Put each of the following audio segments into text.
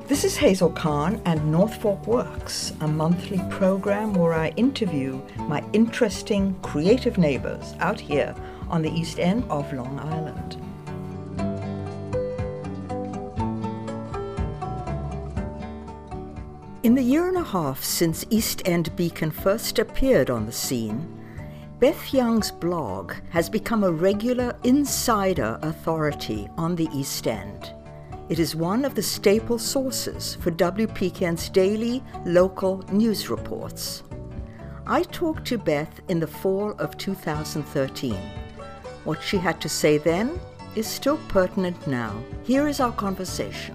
This is Hazel Khan and North Fork Works, a monthly program where I interview my interesting, creative neighbors out here on the East End of Long Island. In the year and a half since East End Beacon first appeared on the scene, Beth Young's blog has become a regular insider authority on the East End. It is one of the staple sources for WPKN's daily local news reports. I talked to Beth in the fall of 2013. What she had to say then is still pertinent now. Here is our conversation.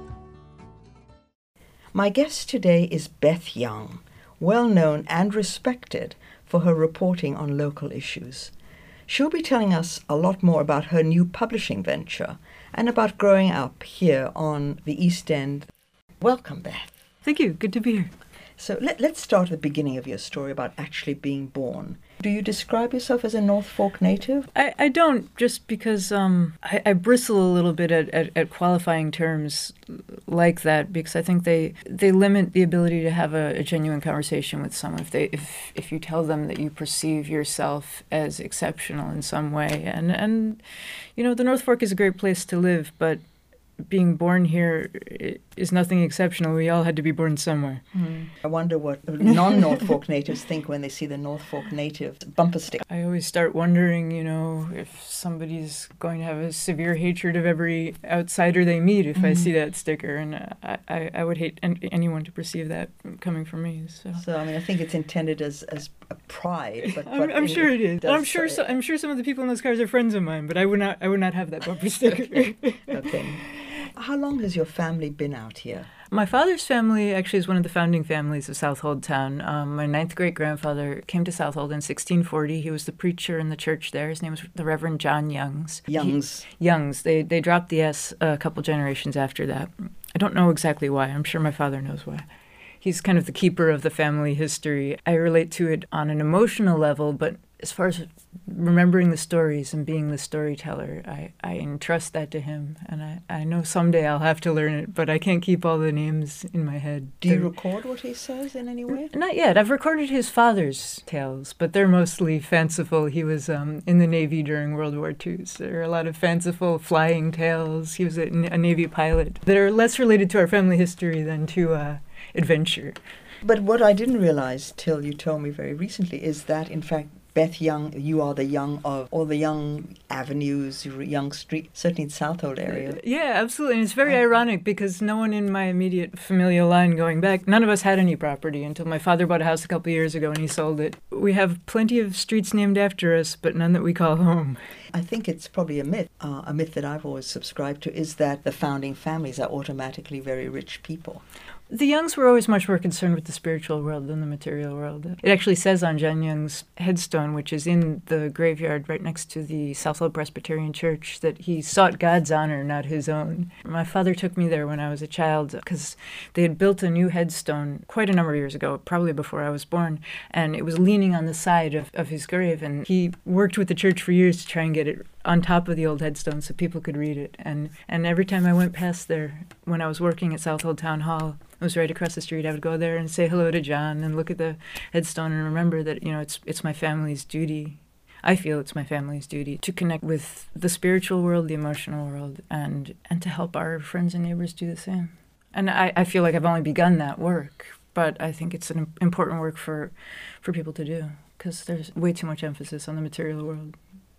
My guest today is Beth Young, well known and respected for her reporting on local issues. She'll be telling us a lot more about her new publishing venture and about growing up here on the East End. Welcome, Beth. Thank you. Good to be here. So let's start at the beginning of your story about actually being born. Do you describe yourself as a North Fork native? I don't, just because I bristle a little bit at qualifying terms like that, because I think they limit the ability to have a genuine conversation with someone if you tell them that you perceive yourself as exceptional in some way. And you know, the North Fork is a great place to live, but being born here is nothing exceptional. We all had to be born somewhere. I wonder what non-North Fork natives think when they see the North Fork native bumper sticker. I always start wondering, you know, if somebody's going to have a severe hatred of every outsider they meet if I see that sticker. And I would hate anyone to perceive that coming from me. So I mean, I think it's intended as a pride. But I'm sure it is. I'm sure some of the people in those cars are friends of mine, but I would not have that bumper sticker. Okay. How long has your family been out here? My father's family actually is one of the founding families of Southold Town. My ninth great-grandfather came to Southold in 1640. He was the preacher in the church there. His name was the Reverend John Youngs. Youngs. They dropped the S a couple generations after that. I don't know exactly why. I'm sure my father knows why. He's kind of the keeper of the family history. I relate to it on an emotional level, but as far as remembering the stories and being the storyteller, I entrust that to him. And I know someday I'll have to learn it, but I can't keep all the names in my head. Do you record what he says in any way? Not yet. I've recorded his father's tales, but they're mostly fanciful. He was in the Navy during World War II, so there are a lot of fanciful flying tales. He was a Navy pilot that are less related to our family history than to adventure. But what I didn't realize till you told me very recently is that, in fact, Beth Young, you are the young of all the young avenues, young street, certainly in Southold area. Yeah, absolutely. And it's very ironic because no one in my immediate familial line going back, none of us had any property until my father bought a house a couple of years ago and he sold it. We have plenty of streets named after us, but none that we call home. I think it's probably a myth that I've always subscribed to, is that the founding families are automatically very rich people. The Youngs were always much more concerned with the spiritual world than the material world. It actually says on John Young's headstone, which is in the graveyard right next to the Southold Presbyterian Church, that he sought God's honor, not his own. My father took me there when I was a child because they had built a new headstone quite a number of years ago, probably before I was born, and it was leaning on the side of his grave, and he worked with the church for years to try and get it on top of the old headstone so people could read it. And every time I went past there when I was working at Southold Town Hall, it was right across the street, I would go there and say hello to John and look at the headstone and remember that, you know, it's my family's duty. I feel it's my family's duty to connect with the spiritual world, the emotional world, and to help our friends and neighbors do the same. And I feel like I've only begun that work, but I think it's an important work for people to do because there's way too much emphasis on the material world.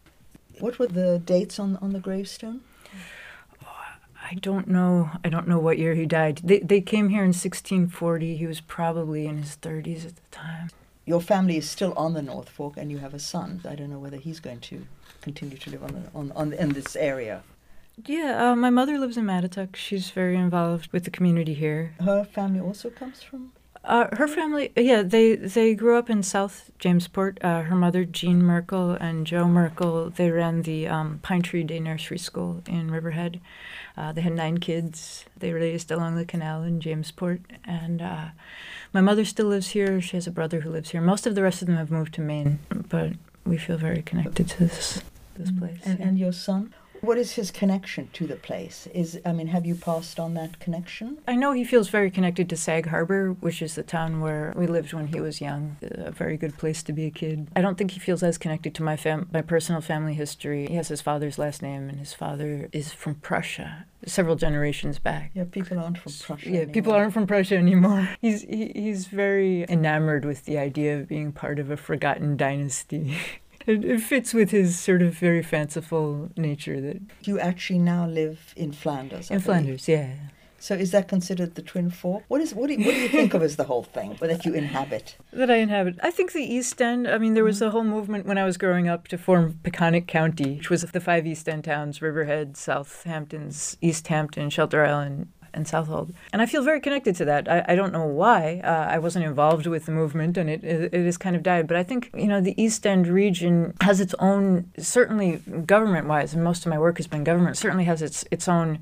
What were the dates on the gravestone? I don't know what year he died. They came here in 1640. He was probably in his 30s at the time. Your family is still on the North Fork, and you have a son. I don't know whether he's going to continue to live in this area. Yeah, my mother lives in Mattituck. She's very involved with the community here. Her family also comes from? Her family, yeah, they grew up in South Jamesport. Her mother, Jean Merkel, and Joe Merkel, they ran the Pine Tree Day Nursery School in Riverhead. They had 9 kids. They raised along the canal in Jamesport. And my mother still lives here. She has a brother who lives here. Most of the rest of them have moved to Maine, but we feel very connected to this place. And your son? What is his connection to the place? Have you passed on that connection? I know he feels very connected to Sag Harbor, which is the town where we lived when he was young. A very good place to be a kid. I don't think he feels as connected to my personal family history. He has his father's last name, and his father is from Prussia, several generations back. Yeah, people aren't from Prussia anymore. People aren't from Prussia anymore. He's very enamored with the idea of being part of a forgotten dynasty. It fits with his sort of very fanciful nature. That you actually now live in Flanders. In Flanders, yeah. So is that considered the Twin Fork? What do you think of as the whole thing that you inhabit? That I inhabit. I think the East End, there was a whole movement when I was growing up to form Peconic County, which was the 5 East End towns: Riverhead, Southampton, East Hampton, Shelter Island, and Southold. And I feel very connected to that. I don't know why. I wasn't involved with the movement, and it has kind of died. But I think, the East End region has its own, certainly government-wise, and most of my work has been government, certainly has its own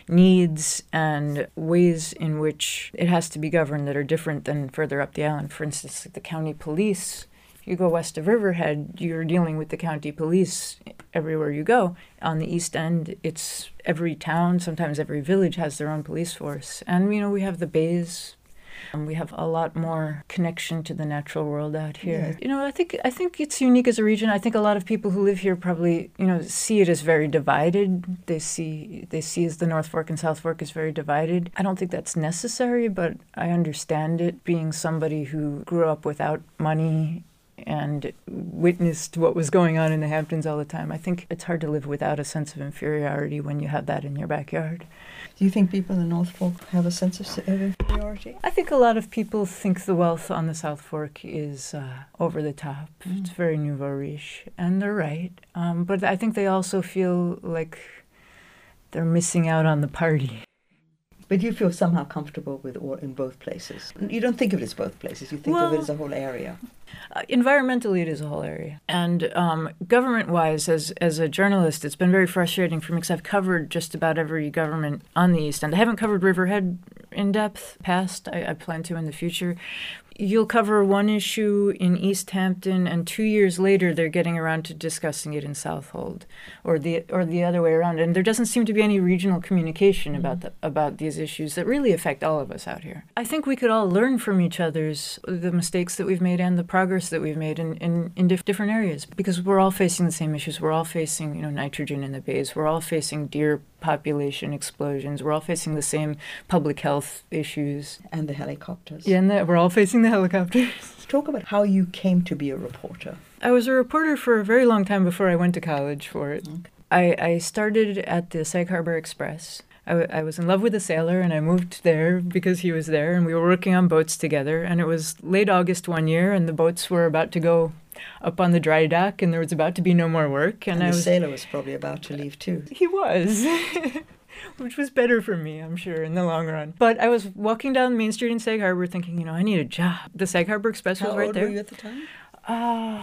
needs and ways in which it has to be governed that are different than further up the island. For instance, the county police. You go west of Riverhead, you're dealing with the county police everywhere you go. On the East End, it's every town, sometimes every village has their own police force. And, we have the bays. We have a lot more connection to the natural world out here. Yeah. I think it's unique as a region. I think a lot of people who live here probably, see it as very divided. They see as the North Fork and South Fork is very divided. I don't think that's necessary, but I understand it. Being somebody who grew up without money and witnessed what was going on in the Hamptons all the time, I think it's hard to live without a sense of inferiority when you have that in your backyard. Do you think people in the North Fork have a sense of inferiority? I think a lot of people think the wealth on the South Fork is over the top. It's very nouveau riche, and they're right. But I think they also feel like they're missing out on the party. But you feel somehow comfortable in both places. You don't think of it as both places. You think of it as a whole area. Environmentally, it is a whole area. And government-wise, as a journalist, it's been very frustrating for me because I've covered just about every government on the East End. I haven't covered Riverhead in depth past. I plan to in the future. You'll cover one issue in East Hampton, and 2 years later, they're getting around to discussing it in Southold, or the other way around. And there doesn't seem to be any regional communication about these issues that really affect all of us out here. I think we could all learn from each other's the mistakes that we've made and the progress that we've made in different areas, because we're all facing the same issues. We're all facing nitrogen in the bays. We're all facing deer population explosions. We're all facing the same public health issues. And the helicopters. Yeah, and we're all facing the helicopters. Talk about how you came to be a reporter. I was a reporter for a very long time before I went to college for it. Okay. I started at the Sag Harbor Express. I was in love with a sailor, and I moved there because he was there, and we were working on boats together. And it was late August one year, and the boats were about to go up on the dry dock, and there was about to be no more work. And the sailor was probably about to leave too. He was, which was better for me, I'm sure, in the long run. But I was walking down Main Street in Sag Harbor thinking, I need a job. The Sag Harbor Express was right there. How old were you at the time?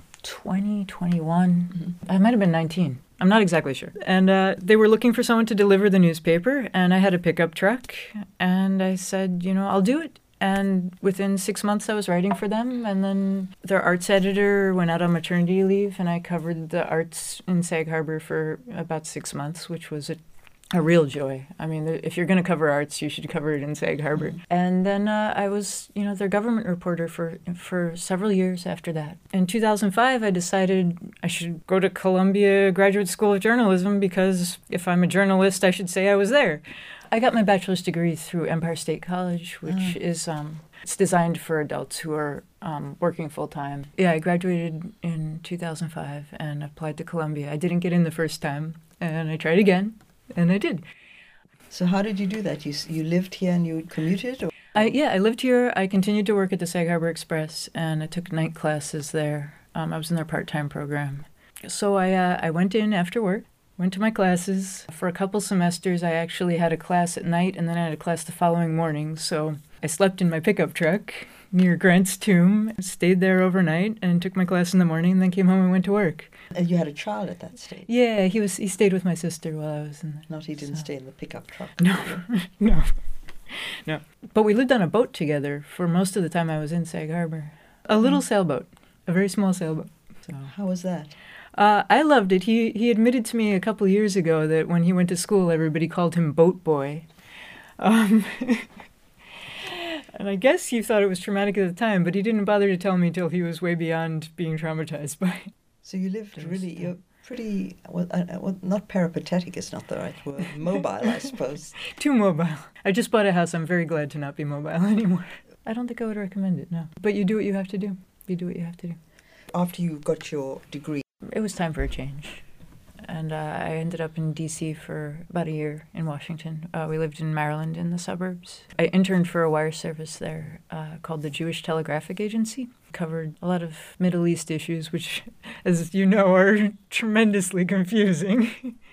20, 21. Mm-hmm. I might have been 19. I'm not exactly sure. And they were looking for someone to deliver the newspaper, and I had a pickup truck, and I said, I'll do it. And within 6 months, I was writing for them, and then their arts editor went out on maternity leave, and I covered the arts in Sag Harbor for about 6 months, which was a real joy. If you're going to cover arts, you should cover it in Sag Harbor. Mm-hmm. And then I was, their government reporter for several years after that. In 2005, I decided I should go to Columbia Graduate School of Journalism because if I'm a journalist, I should say I was there. I got my bachelor's degree through Empire State College, which is it's designed for adults who are working full-time. Yeah, I graduated in 2005 and applied to Columbia. I didn't get in the first time, and I tried again. And I did. So how did you do that? You lived here and you commuted? Or? I lived here. I continued to work at the Sag Harbor Express, and I took night classes there. I was in their part-time program. So I went in after work, went to my classes. For a couple semesters, I actually had a class at night, and then I had a class the following morning. So I slept in my pickup truck near Grant's Tomb, stayed there overnight, and took my class in the morning, and then came home and went to work. And you had a child at that stage? Yeah, he stayed with my sister while I was in there. He didn't stay in the pickup truck? No. But we lived on a boat together for most of the time I was in Sag Harbor. A little sailboat, a very small sailboat. So how was that? I loved it. He admitted to me a couple of years ago that when he went to school, everybody called him Boat Boy. And I guess he thought it was traumatic at the time, but he didn't bother to tell me till he was way beyond being traumatized by it. So you lived really, you're pretty, well, not peripatetic is not the right word, mobile, I suppose. Too mobile. I just bought a house. I'm very glad to not be mobile anymore. I don't think I would recommend it, no. But you do what you have to do. You do what you have to do. After you got your degree? It was time for a change. And I ended up in D.C. for about a year in Washington. We lived in Maryland in the suburbs. I interned for a wire service there called the Jewish Telegraphic Agency. Covered a lot of Middle East issues, which, as you know, are tremendously confusing.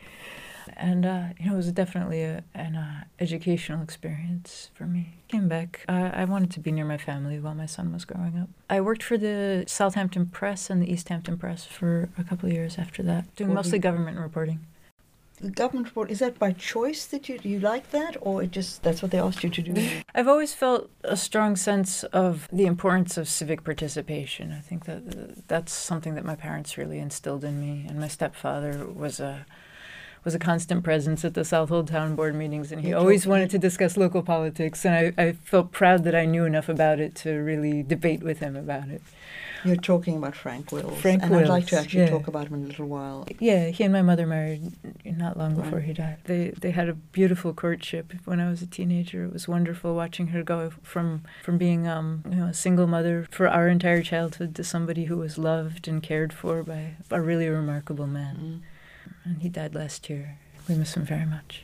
And, it was definitely an educational experience for me. Came back. I wanted to be near my family while my son was growing up. I worked for the Southampton Press and the East Hampton Press for a couple of years after that, doing mostly government reporting. The government report, is that by choice that you like that, or that's what they asked you to do? I've always felt a strong sense of the importance of civic participation. I think that's something that my parents really instilled in me, and my stepfather was a constant presence at the Southold Town Board meetings, and he always wanted to discuss local politics, and I felt proud that I knew enough about it to really debate with him about it. You're talking about Frank Wills. Frank and Wills, I'd like to actually talk about him in a little while. Yeah, he and my mother married not long before he died. They had a beautiful courtship when I was a teenager. It was wonderful watching her go from being a single mother for our entire childhood to somebody who was loved and cared for by a really remarkable man. Mm. And he died last year. We miss him very much.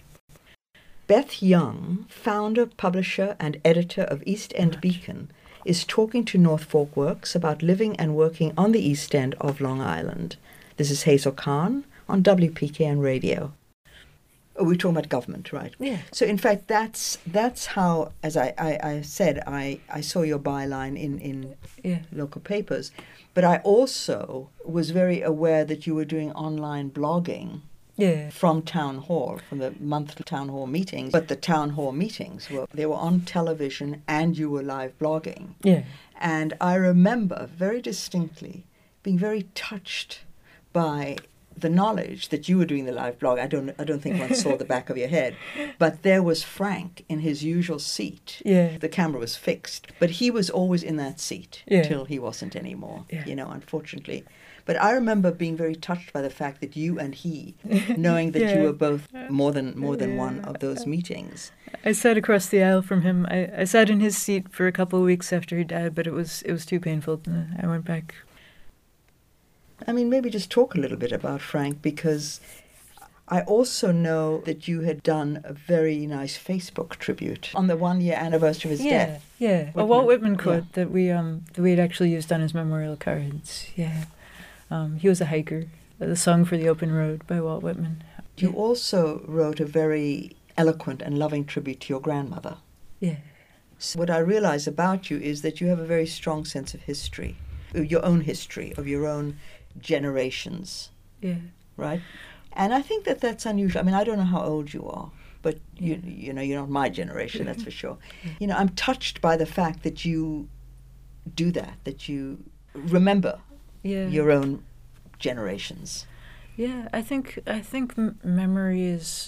Beth Young, founder, publisher, and editor of East End Beacon, is talking to North Fork Works about living and working on the East End of Long Island. This is Hazel Khan on WPKN Radio. Oh, we're talking about government, right? Yeah. So, in fact, that's how, as I said, I saw your byline in local papers. But I also was very aware that you were doing online blogging from Town Hall, from the monthly Town Hall meetings. But the Town Hall meetings, they were on television and you were live blogging. Yeah. And I remember very distinctly being very touched by the knowledge that you were doing the live blog. I don't think one saw the back of your head, but there was Frank in his usual seat. Yeah. The camera was fixed, but he was always in that seat till he wasn't anymore, unfortunately. But I remember being very touched by the fact that you and he, knowing that you were both more than one of those meetings. I sat across the aisle from him. I sat in his seat for a couple of weeks after he died, but it was too painful. I went back. I mean, maybe just talk a little bit about Frank, because I also know that you had done a very nice Facebook tribute on the 1-year anniversary of his death. Yeah, a Walt Whitman quote that we had actually used on his memorial cards. Yeah, he was a hiker. The Song for the Open Road by Walt Whitman. You also wrote a very eloquent and loving tribute to your grandmother. Yeah. So what I realize about you is that you have a very strong sense of history, your own history, of your own generations. Yeah. Right? And I think that that's unusual. I mean, I don't know how old you are, but you know, you're not my generation, that's for sure. You know, I'm touched by the fact that you do that you remember your own generations. Yeah, I think memory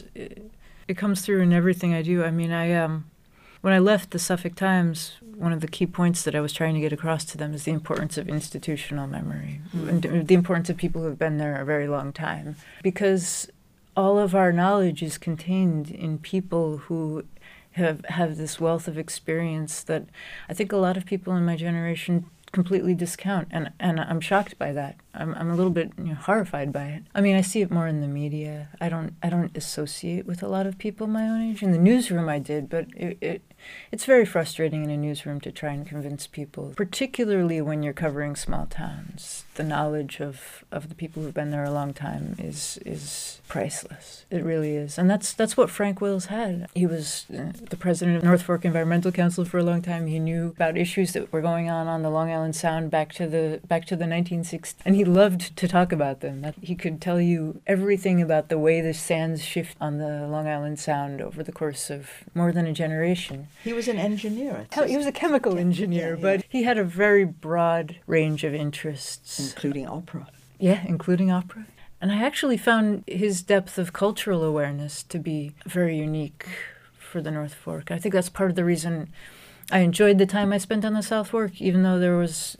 it comes through in everything I do. I mean, when I left the Suffolk Times, one of the key points that I was trying to get across to them is the importance of institutional memory, and the importance of people who have been there a very long time. Because all of our knowledge is contained in people who have this wealth of experience that I think a lot of people in my generation completely discount, and I'm shocked by that. I'm a little bit horrified by it. I mean, I see it more in the media. I don't associate with a lot of people my own age. In the newsroom I did, but it's very frustrating in a newsroom to try and convince people, particularly when you're covering small towns. The knowledge of the people who've been there a long time is priceless. It really is. And that's what Frank Wills had. He was the president of North Fork Environmental Council for a long time. He knew about issues that were going on the Long Island Sound back to the 1960s, and he loved to talk about them. He could tell you everything about the way the sands shift on the Long Island Sound over the course of more than a generation. He was an engineer. He was a chemical engineer, but he had a very broad range of interests. Including opera. Yeah, including opera. And I actually found his depth of cultural awareness to be very unique for the North Fork. I think that's part of the reason I enjoyed the time I spent on the South Fork, even though there was,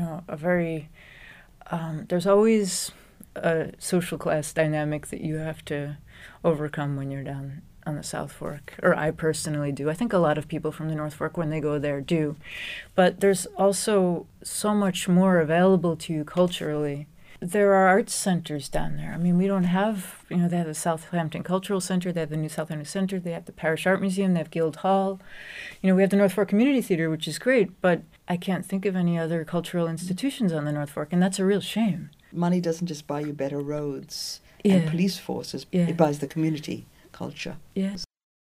there's always a social class dynamic that you have to overcome when you're down on the South Fork, or I personally do. I think a lot of people from the North Fork, when they go there, do. But there's also so much more available to you culturally. There are arts centers down there. I mean, we don't have, they have the Southampton Cultural Center, they have the New Southampton Center, they have the Parish Art Museum, they have Guild Hall. We have the North Fork Community Theater, which is great, but I can't think of any other cultural institutions on the North Fork, and that's a real shame. Money doesn't just buy you better roads and police forces, it buys the community culture. Yes.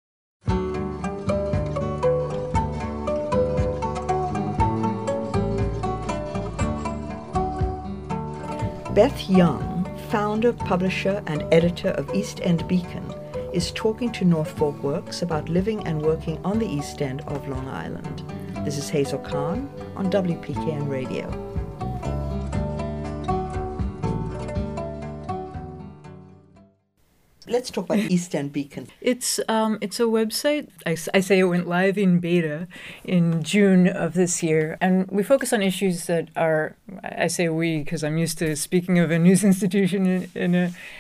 Beth Young, founder, publisher, and editor of East End Beacon, is talking to North Fork Works about living and working on the East End of Long Island. This is Hazel Khan on WPKN Radio. Let's talk about East End Beacon. It's a website. I say it went live in beta in June of this year, and we focus on issues that are, I say we because I'm used to speaking of a news institution in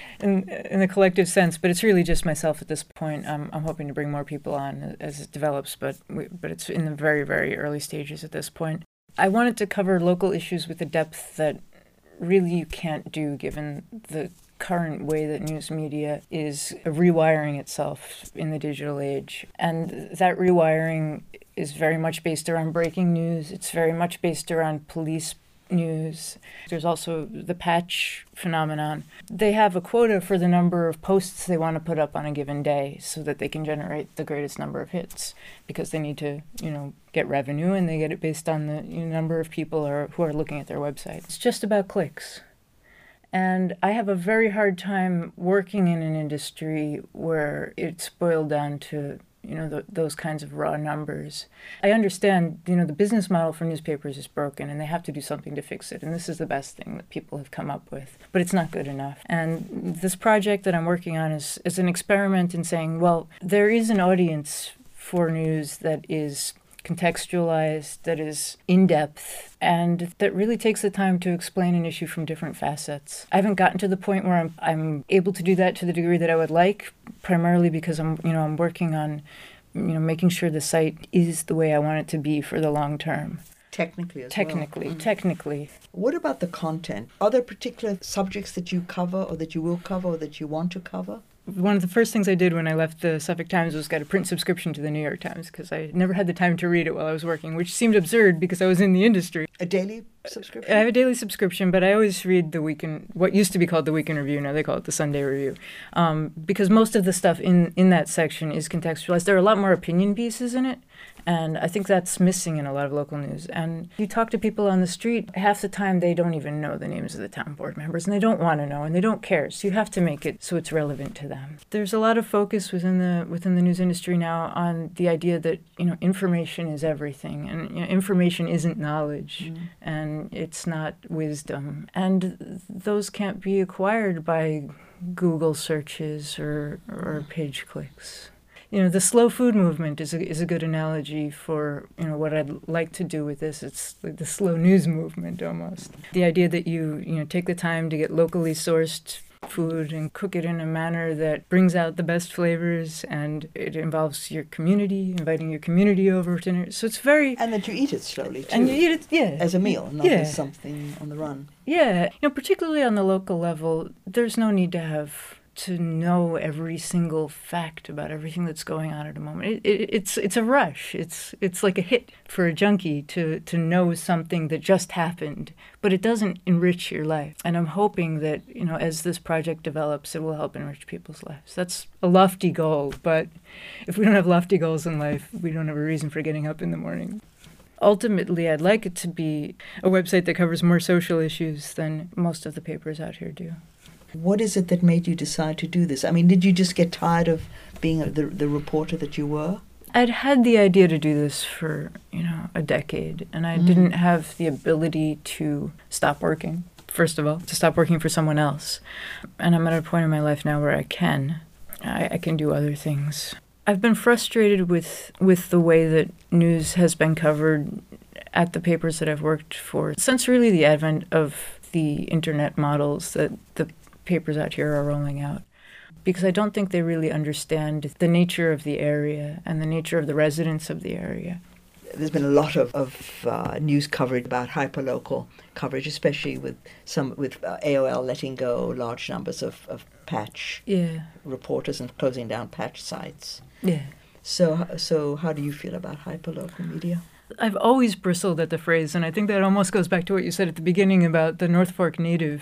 a collective sense, but it's really just myself at this point. I'm hoping to bring more people on as it develops, but it's in the very, very early stages at this point. I wanted to cover local issues with a depth that really you can't do given the current way that news media is rewiring itself in the digital age. And that rewiring is very much based around breaking news. It's very much based around police news. There's also the patch phenomenon. They have a quota for the number of posts they want to put up on a given day so that they can generate the greatest number of hits, because they need to, get revenue, and they get it based on the number of people who are looking at their website. It's just about clicks. And I have a very hard time working in an industry where it's boiled down to, those kinds of raw numbers. I understand, the business model for newspapers is broken and they have to do something to fix it. And this is the best thing that people have come up with. But it's not good enough. And this project that I'm working on is an experiment in saying, well, there is an audience for news that is contextualized, that is in-depth, and that really takes the time to explain an issue from different facets. I haven't gotten to the point where I'm able to do that to the degree that I would like, primarily because I'm working on making sure the site is the way I want it to be for the long term. Technically. Technically. What about the content? Are there particular subjects that you cover or that you will cover or that you want to cover? One of the first things I did when I left the Suffolk Times was get a print subscription to the New York Times, because I never had the time to read it while I was working, which seemed absurd because I was in the industry. A daily subscription? I have a daily subscription, but I always read what used to be called the Weekend Review. Now they call it the Sunday Review, because most of the stuff in that section is contextualized. There are a lot more opinion pieces in it, and I think that's missing in a lot of local news. And you talk to people on the street, half the time they don't even know the names of the town board members, and they don't want to know, and they don't care. So you have to make it so it's relevant to them. There's a lot of focus within the news industry now on the idea that information is everything, and information isn't knowledge, and it's not wisdom, and those can't be acquired by Google searches or page clicks. The slow food movement is a good analogy for what I'd like to do with this. It's like the slow news movement almost. The idea that you take the time to get locally sourced food and cook it in a manner that brings out the best flavors, and it involves your community, inviting your community over to dinner. So it's very... And that you eat it slowly, too. And you eat it, yeah. As a meal, not as something on the run. Yeah. Particularly on the local level, there's no need to know every single fact about everything that's going on at a moment. It's a rush. It's like a hit for a junkie to know something that just happened, but it doesn't enrich your life. And I'm hoping that, as this project develops, it will help enrich people's lives. That's a lofty goal, but if we don't have lofty goals in life, we don't have a reason for getting up in the morning. Ultimately, I'd like it to be a website that covers more social issues than most of the papers out here do. What is it that made you decide to do this? I mean, did you just get tired of being the reporter that you were? I'd had the idea to do this for, a decade, and I didn't have the ability to stop working. first of all, to stop working for someone else. And I'm at a point in my life now where I can do other things. I've been frustrated with the way that news has been covered at the papers that I've worked for since really the advent of the internet models that the papers out here are rolling out. Because I don't think they really understand the nature of the area and the nature of the residents of the area. There's been a lot of news coverage about hyperlocal coverage, especially with AOL letting go large numbers of patch reporters and closing down patch sites. Yeah. So how do you feel about hyperlocal media? I've always bristled at the phrase, and I think that almost goes back to what you said at the beginning about the North Fork Native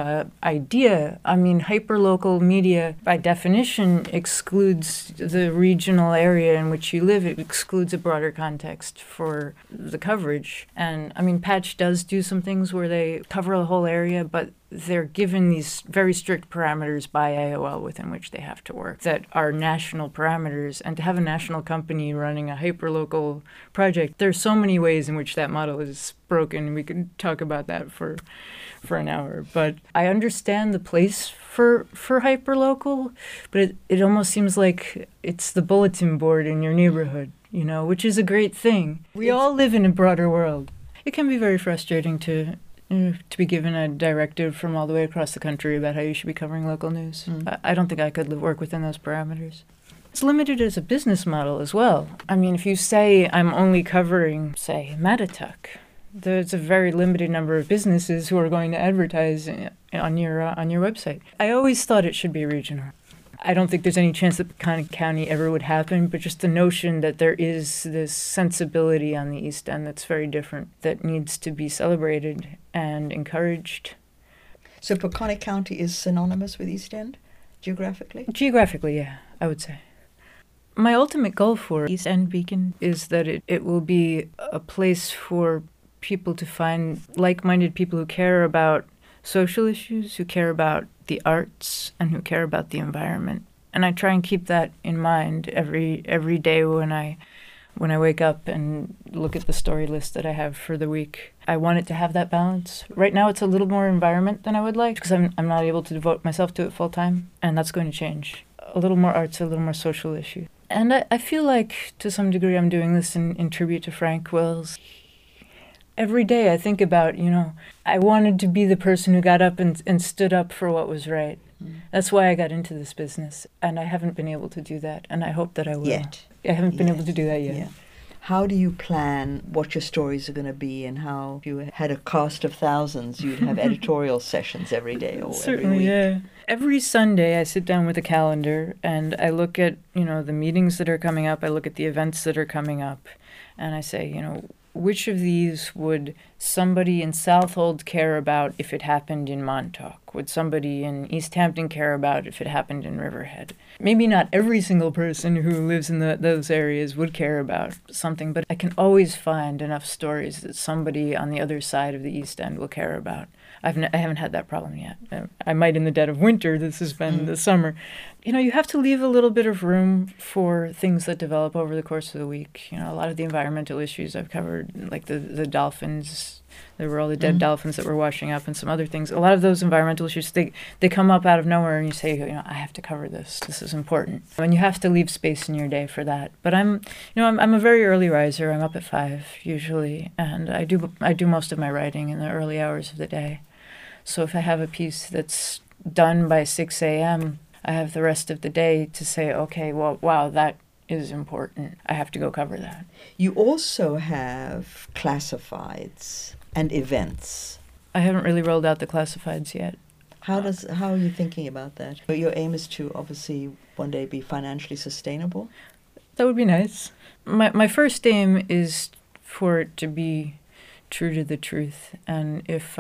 idea. I mean, hyperlocal media, by definition, excludes the regional area in which you live. It excludes a broader context for the coverage. And, I mean, Patch does do some things where they cover a whole area, but they're given these very strict parameters by AOL within which they have to work that are national parameters. And to have a national company running a hyperlocal project, there's so many ways in which that model is broken. We could talk about that for an hour. But I understand the place for hyperlocal, but it almost seems like it's the bulletin board in your neighborhood, you know, which is a great thing. We all live in a broader world. It can be very frustrating to be given a directive from all the way across the country about how you should be covering local news. I don't think I could work within those parameters. It's limited as a business model as well. I mean, if you say I'm only covering, say, Mattituck, there's a very limited number of businesses who are going to advertise on your website. I always thought it should be regional. I don't think there's any chance that Peconic County ever would happen, but just the notion that there is this sensibility on the East End that's very different, that needs to be celebrated and encouraged. So Peconic County is synonymous with East End, geographically? Geographically, yeah, I would say. My ultimate goal for East End Beacon is that it will be a place for people to find like-minded people who care about social issues, who care about the arts, and who care about the environment. And I try and keep that in mind every day when I wake up and look at the story list that I have for the week. I want it to have that balance. Right now it's a little more environment than I would like because I'm not able to devote myself to it full time, and that's going to change. A little more arts, a little more social issue. And I feel like to some degree I'm doing this in tribute to Frank Wills. Every day I think about, I wanted to be the person who got up and stood up for what was right. That's why I got into this business, and I haven't been able to do that, and I hope that I will. I haven't been able to do that yet. Yeah. How do you plan what your stories are going to be, and how, if you had a cast of thousands, you'd have editorial sessions every day or Certainly, every week? Yeah. Every Sunday I sit down with a calendar and I look at, the meetings that are coming up, I look at the events that are coming up, and I say, which of these would somebody in Southold care about if it happened in Montauk? Would somebody in East Hampton care about if it happened in Riverhead? Maybe not every single person who lives in those areas would care about something, but I can always find enough stories that somebody on the other side of the East End will care about. I haven't had that problem yet. I might in the dead of winter. This has been the summer. You have to leave a little bit of room for things that develop over the course of the week. A lot of the environmental issues I've covered, like the dolphins. There were all the dead dolphins that were washing up and some other things. A lot of those environmental issues, they come up out of nowhere, and you say, I have to cover this. This is important. And you have to leave space in your day for that. But I'm a very early riser. I'm up at 5 usually, and I do most of my writing in the early hours of the day. So if I have a piece that's done by 6 a.m., I have the rest of the day to say, okay, well, wow, that is important. I have to go cover that. You also have classifieds and events. I haven't really rolled out the classifieds yet. How are you thinking about that? Your aim is to obviously one day be financially sustainable? That would be nice. My first aim is for it to be true to the truth. And if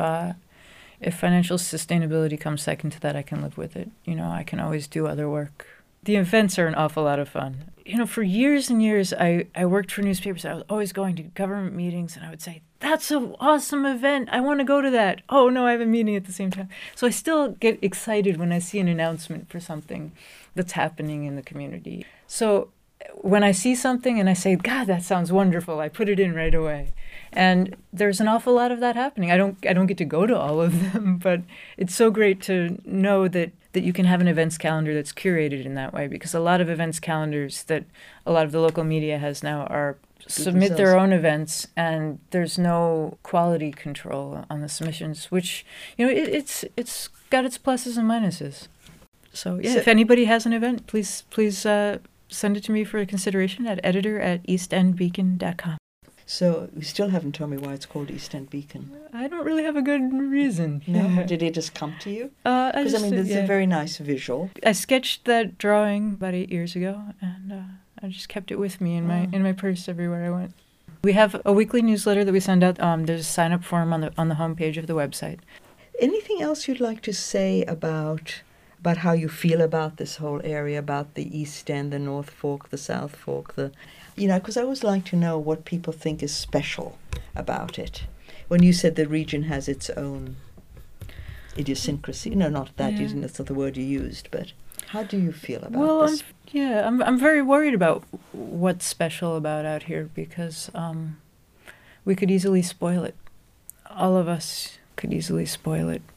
financial sustainability comes second to that, I can live with it. I can always do other work. The events are an awful lot of fun. For years and years, I worked for newspapers. I was always going to government meetings, and I would say, that's an awesome event. I want to go to that. Oh, no, I have a meeting at the same time. So I still get excited when I see an announcement for something that's happening in the community. So when I see something and I say, God, that sounds wonderful, I put it in right away. And there's an awful lot of that happening. I don't get to go to all of them, but it's so great to know that you can have an events calendar that's curated in that way, because a lot of events calendars that a lot of the local media has now are submit their own events, and there's no quality control on the submissions, which, it's got its pluses and minuses. So yeah, if anybody has an event, please send it to me for consideration at editor@eastendbeacon.com. So you still haven't told me why it's called East End Beacon. I don't really have a good reason. No? Yeah. Did it just come to you? Because, there's a very nice visual. I sketched that drawing about 8 years ago, and I just kept it with me in my purse everywhere I went. We have a weekly newsletter that we send out. There's a sign-up form on the homepage of the website. Anything else you'd like to say about how you feel about this whole area, about the East End, the North Fork, the South Fork, because I always like to know what people think is special about it. When you said the region has its own idiosyncrasy, no, not that, that's not the word you used, but how do you feel about this? I'm very worried about what's special about out here, because we could easily spoil it. All of us could easily spoil it.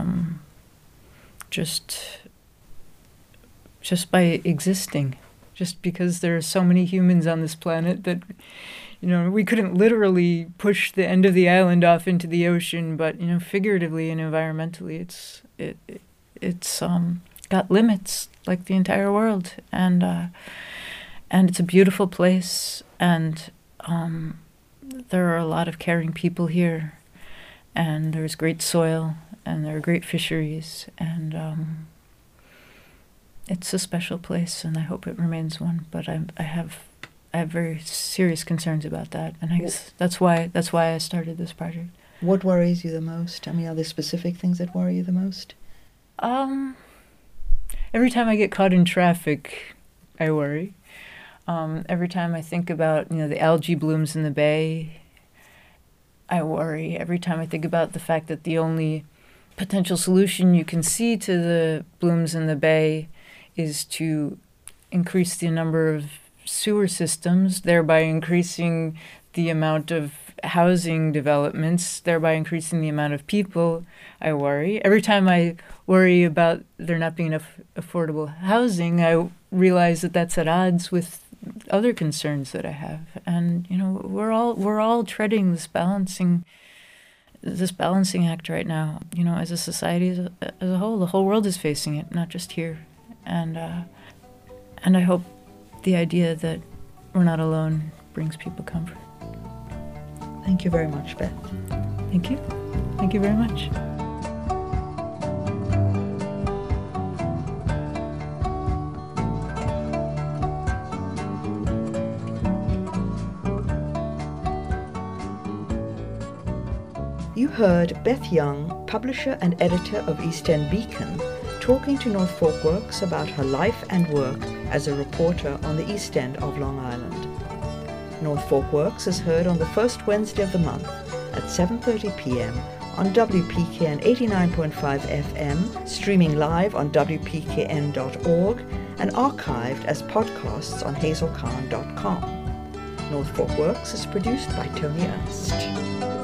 Just by existing, just because there are so many humans on this planet that, we couldn't literally push the end of the island off into the ocean, but, figuratively and environmentally, it's got limits like the entire world, and it's a beautiful place, and there are a lot of caring people here, and there's great soil, and there are great fisheries, and it's a special place, and I hope it remains one. But I have very serious concerns about that, and I guess that's why I started this project. What worries you the most? Are there specific things that worry you the most? Every time I get caught in traffic, I worry. Every time I think about the algae blooms in the bay, I worry. Every time I think about the fact that the only potential solution you can see to the blooms in the bay is to increase the number of sewer systems, thereby increasing the amount of housing developments, thereby increasing the amount of people, I worry. Every time I worry about there not being enough affordable housing, I realize that that's at odds with other concerns that I have. And we're all treading this balancing act right now. As a society as a whole, the whole world is facing it, not just here. And I hope the idea that we're not alone brings people comfort. Thank you very much, Beth. Thank you. Thank you very much. You heard Beth Young, publisher and editor of East End Beacon, talking to North Fork Works about her life and work as a reporter on the East End of Long Island. North Fork Works is heard on the first Wednesday of the month at 7:30 p.m. on WPKN 89.5 FM, streaming live on WPKN.org, and archived as podcasts on hazelkhan.com. North Fork Works is produced by Tony Ernst.